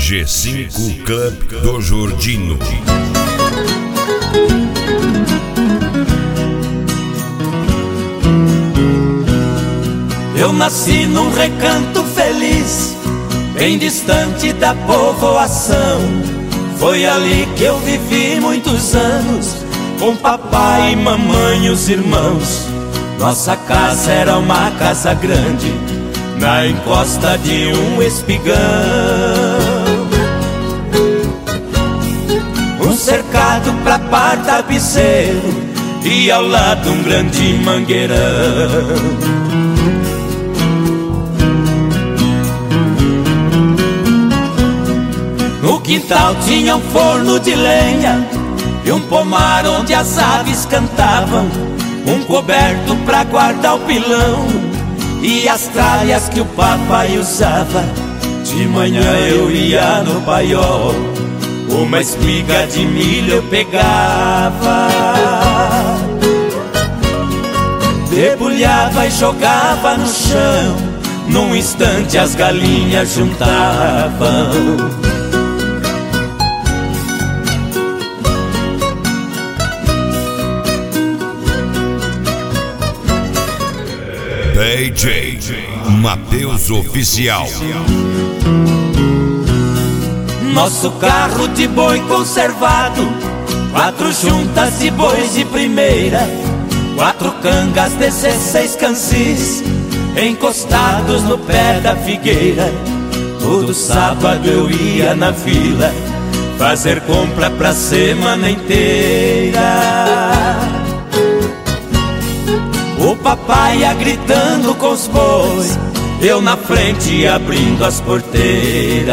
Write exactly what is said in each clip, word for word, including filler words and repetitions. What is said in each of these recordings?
G cinco Club do Jordino. Eu nasci num recanto feliz, bem distante da povoação. Foi ali que eu vivi muitos anos, com papai, mamãe e os irmãos. Nossa casa era uma casa grande, na encosta de um espigão. Um cercado pra par tapeceiro e ao lado um grande mangueirão. No quintal tinha um forno de lenha e um pomar onde as aves cantavam, um coberto pra guardar o pilão e as tralhas que o papai usava. De manhã eu ia no paiol, uma espiga de milho eu pegava, debulhava e jogava no chão. Num instante as galinhas juntavam. D J Matheus Oficial. Nosso carro de boi conservado, quatro juntas de bois de primeira, quatro cangas, dezesseis cansis, encostados no pé da figueira. Todo sábado eu ia na vila fazer compra pra semana inteira. O papai ia gritando com os bois, eu na frente abrindo as porteiras.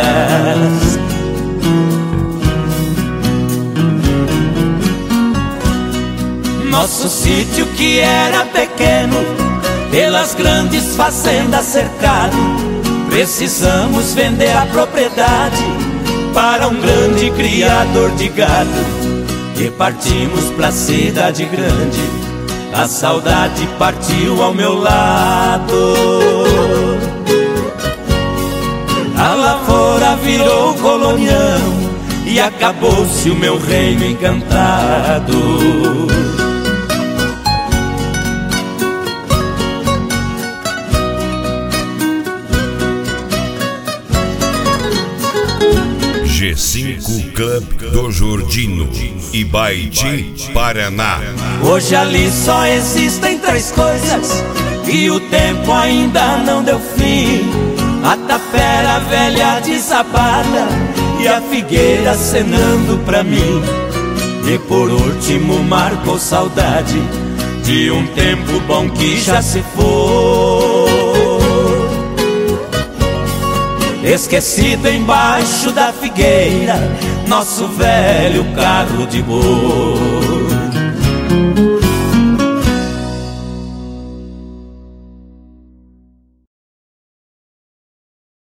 Nosso sítio que era pequeno, pelas grandes fazendas cercado, precisamos vender a propriedade para um grande criador de gado. E partimos pra cidade grande, a saudade partiu ao meu lado. A lavoura virou colonião e acabou-se o meu reino encantado. G cinco Club do Jordino, Ibaiti, Paraná. Hoje ali só existem três coisas e o tempo ainda não deu fim: a tapera velha desabada e a figueira acenando pra mim. E por último marcou saudade de um tempo bom que já se foi, esquecido embaixo da figueira, nosso velho carro de boi.